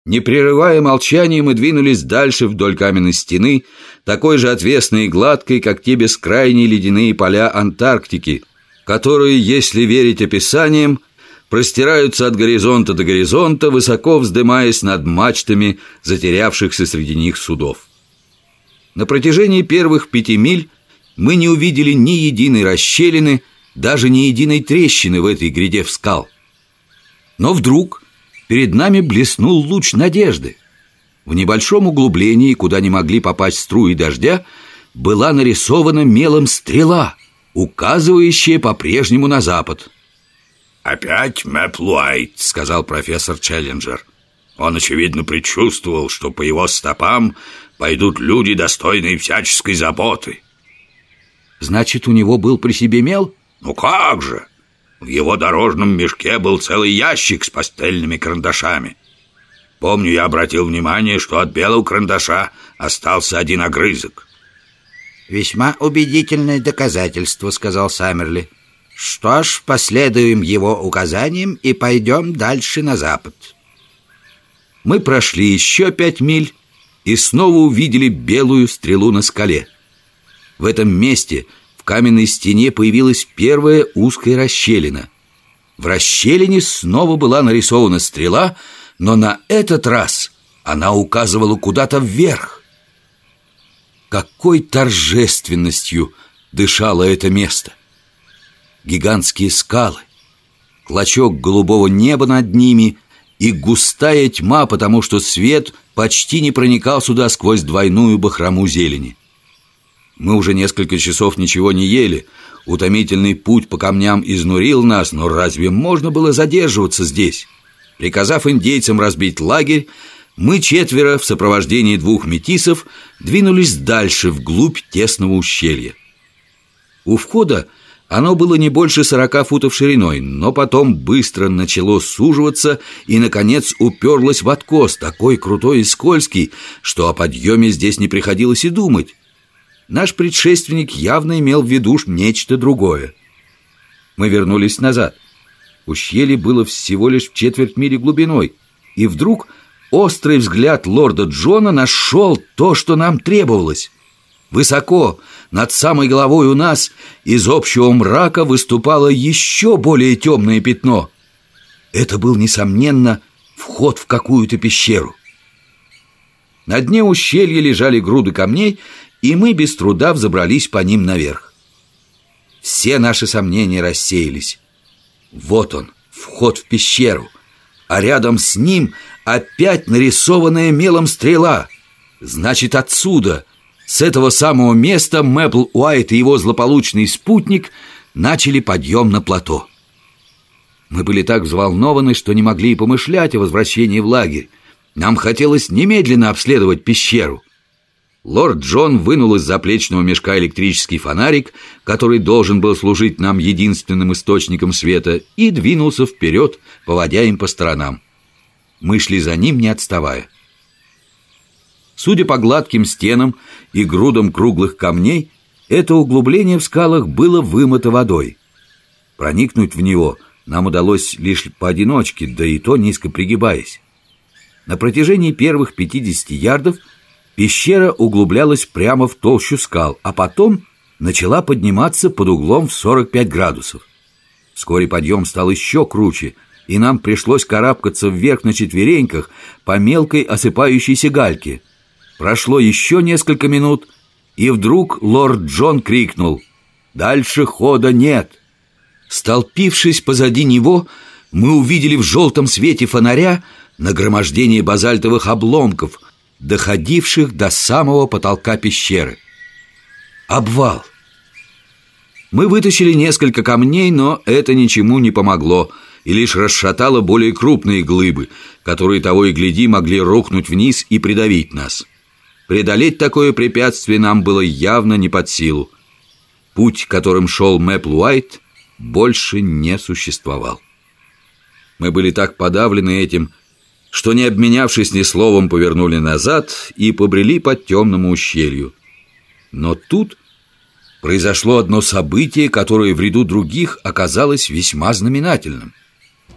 Не прерывая молчания, мы двинулись дальше вдоль каменной стены, такой же отвесной и гладкой, как те бескрайние ледяные поля Антарктики, которые, если верить описаниям, простираются от горизонта до горизонта, высоко вздымаясь над мачтами затерявшихся среди них судов. На протяжении первых 5 миль мы не увидели ни единой расщелины, даже ни единой трещины в этой гряде скал. Но вдруг перед нами блеснул луч надежды. В небольшом углублении, куда не могли попасть струи дождя, была нарисована мелом стрела, указывающая по-прежнему на запад. «Опять Мэпл Уайт», — сказал профессор Челленджер. «Он, очевидно, предчувствовал, что по его стопам пойдут люди, достойные всяческой заботы». «Значит, у него был при себе мел?» «Ну как же! В его дорожном мешке был целый ящик с пастельными карандашами. Помню, я обратил внимание, что от белого карандаша остался один огрызок». «Весьма убедительное доказательство», — сказал Саммерли. «Что ж, последуем его указаниям и пойдем дальше на запад». Мы прошли еще 5 миль и снова увидели белую стрелу на скале. В этом месте в каменной стене появилась первая узкая расщелина. В расщелине снова была нарисована стрела, но на этот раз она указывала куда-то вверх. Какой торжественностью дышало это место! Гигантские скалы, клочок голубого неба над ними и густая тьма, потому что свет почти не проникал сюда сквозь двойную бахрому зелени. Мы уже несколько часов ничего не ели. Утомительный путь по камням изнурил нас, но разве можно было задерживаться здесь? Приказав индейцам разбить лагерь, мы 4 в сопровождении 2 метисов двинулись дальше, вглубь тесного ущелья. У входа оно было не больше 40 футов шириной, но потом быстро начало суживаться и, наконец, уперлось в откос, такой крутой и скользкий, что о подъеме здесь не приходилось и думать. Наш предшественник явно имел в виду нечто другое. Мы вернулись назад. Ущелье было всего лишь в 1/4 мили глубиной, и вдруг острый взгляд лорда Джона нашел то, что нам требовалось. Высоко, над самой головой у нас, из общего мрака выступало еще более темное пятно. Это был, несомненно, вход в какую-то пещеру. На дне ущелья лежали груды камней, и мы без труда взобрались по ним наверх. Все наши сомнения рассеялись. Вот он, вход в пещеру, а рядом с ним опять нарисованная мелом стрела. Значит, отсюда, с этого самого места, Мэпл Уайт и его злополучный спутник начали подъем на плато. Мы были так взволнованы, что не могли и помышлять о возвращении в лагерь. Нам хотелось немедленно обследовать пещеру. Лорд Джон вынул из заплечного мешка электрический фонарик, который должен был служить нам единственным источником света, и двинулся вперед, поводя им по сторонам. Мы шли за ним, не отставая. Судя по гладким стенам и грудам круглых камней, это углубление в скалах было вымыто водой. Проникнуть в него нам удалось лишь поодиночке, да и то низко пригибаясь. На протяжении первых 50 ярдов пещера углублялась прямо в толщу скал, а потом начала подниматься под углом в 45 градусов. Вскоре подъем стал еще круче, и нам пришлось карабкаться вверх на четвереньках по мелкой осыпающейся гальке. Прошло еще несколько минут, и вдруг лорд Джон крикнул: «Дальше хода нет!» Столпившись позади него, мы увидели в желтом свете фонаря нагромождение базальтовых обломков, доходивших до самого потолка пещеры. Обвал! Мы вытащили несколько камней, но это ничему не помогло и лишь расшатало более крупные глыбы, которые, того и гляди, могли рухнуть вниз и придавить нас. Преодолеть такое препятствие нам было явно не под силу. Путь, которым шел Мэпл Уайт, больше не существовал. Мы были так подавлены этим, что, не обменявшись ни словом, повернули назад и побрели по темному ущелью. Но тут произошло одно событие, которое в ряду других оказалось весьма знаменательным.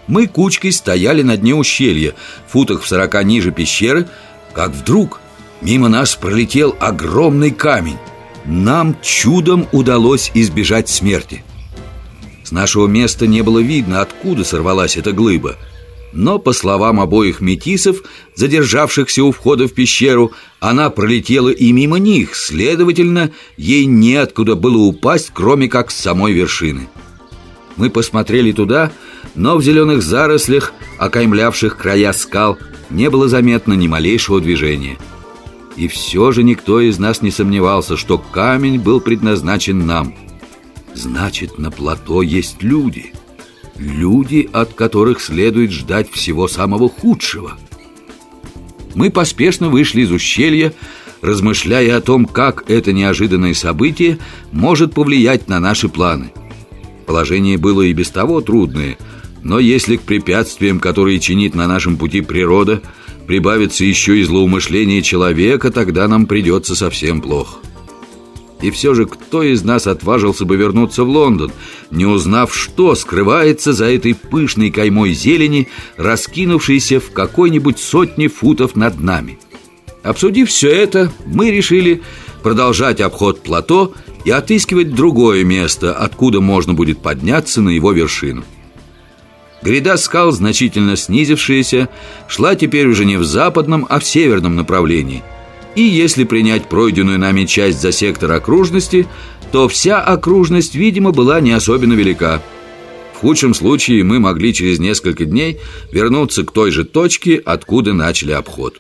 Мы кучкой стояли на дне ущелья, футах в 40 ниже пещеры, как вдруг мимо нас пролетел огромный камень. Нам чудом удалось избежать смерти. С нашего места не было видно, откуда сорвалась эта глыба. Но, по словам обоих метисов, задержавшихся у входа в пещеру, она пролетела и мимо них. Следовательно, ей неоткуда было упасть, кроме как с самой вершины. Мы посмотрели туда, но в зеленых зарослях, окаймлявших края скал, не было заметно ни малейшего движения. И все же никто из нас не сомневался, что камень был предназначен нам. Значит, на плато есть люди. Люди, от которых следует ждать всего самого худшего. Мы поспешно вышли из ущелья, размышляя о том, как это неожиданное событие может повлиять на наши планы. Положение было и без того трудное, но если к препятствиям, которые чинит на нашем пути природа, прибавится еще и злоумышление человека, тогда нам придется совсем плохо. И все же, кто из нас отважился бы вернуться в Лондон, не узнав, что скрывается за этой пышной каймой зелени, раскинувшейся в какой-нибудь 100 футов над нами? Обсудив все это, мы решили продолжать обход плато и отыскивать другое место, откуда можно будет подняться на его вершину. Гряда скал, значительно снизившаяся, шла теперь уже не в западном, а в северном направлении. И если принять пройденную нами часть за сектор окружности, то вся окружность, видимо, была не особенно велика. В худшем случае мы могли через несколько дней вернуться к той же точке, откуда начали обход.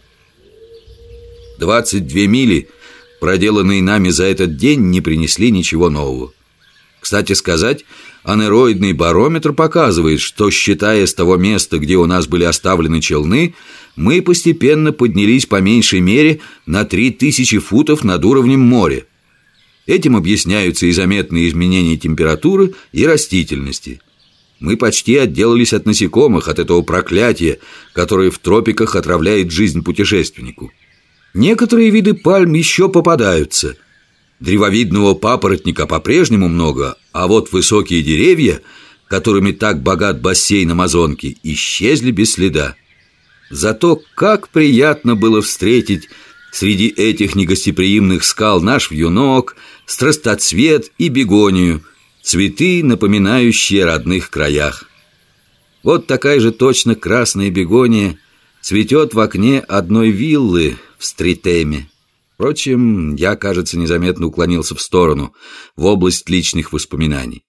22 мили, проделанные нами за этот день, не принесли ничего нового. Кстати сказать, анероидный барометр показывает, что, считая с того места, где у нас были оставлены челны, мы постепенно поднялись по меньшей мере на 3000 футов над уровнем моря. Этим объясняются и заметные изменения температуры и растительности. Мы почти отделались от насекомых, от этого проклятия, которое в тропиках отравляет жизнь путешественнику. Некоторые виды пальм еще попадаются. Древовидного папоротника по-прежнему много, а вот высокие деревья, которыми так богат бассейн Амазонки, исчезли без следа. Зато как приятно было встретить среди этих негостеприимных скал наш вьюнок, страстоцвет и бегонию, цветы, напоминающие о родных краях. Вот такая же точно красная бегония цветет в окне одной виллы в Стритеме. Впрочем, я, кажется, незаметно уклонился в сторону, в область личных воспоминаний.